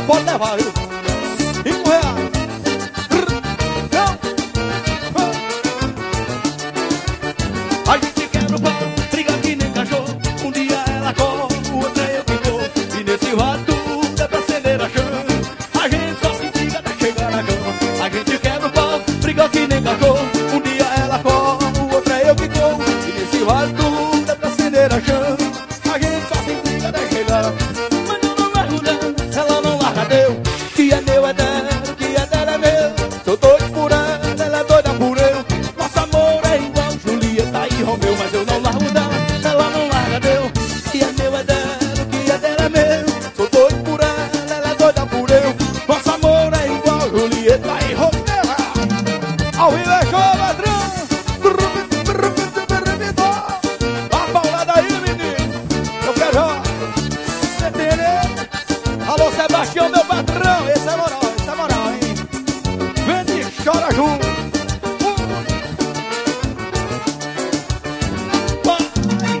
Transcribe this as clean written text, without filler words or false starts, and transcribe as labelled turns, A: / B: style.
A: pode levar, viu? R$ 5. A gente quebra o pau, briga que nem cachorro. Um dia ela corre, o outro é eu que vou. E nesse rato é pra acender a chama. A gente só se briga até chegar na cama. A gente quebra o pau, briga que nem cachorro. Um dia ela corre, o outro é eu que vou. E nesse rato é pra acender a chama. A gente só se briga até chegar. Mas eu não largo não, ela não larga Deus. Que é meu é dela, que é dela é meu. Sou doido por ela, ela é doida por eu. Nosso amor é igual Julieta e Romeu. Mas eu não largo dela, ela não larga Deus. Que é meu é dela, que é dela é meu. Sou doido por ela, ela é doida por eu. Nosso amor é igual Julieta e Romeu. Ao vivo é show, ladrão. A paulada aí, menino. Eu quero você entender. Alô, Sebastião, meu patrão. Esse é moral, hein? Vem e chora junto.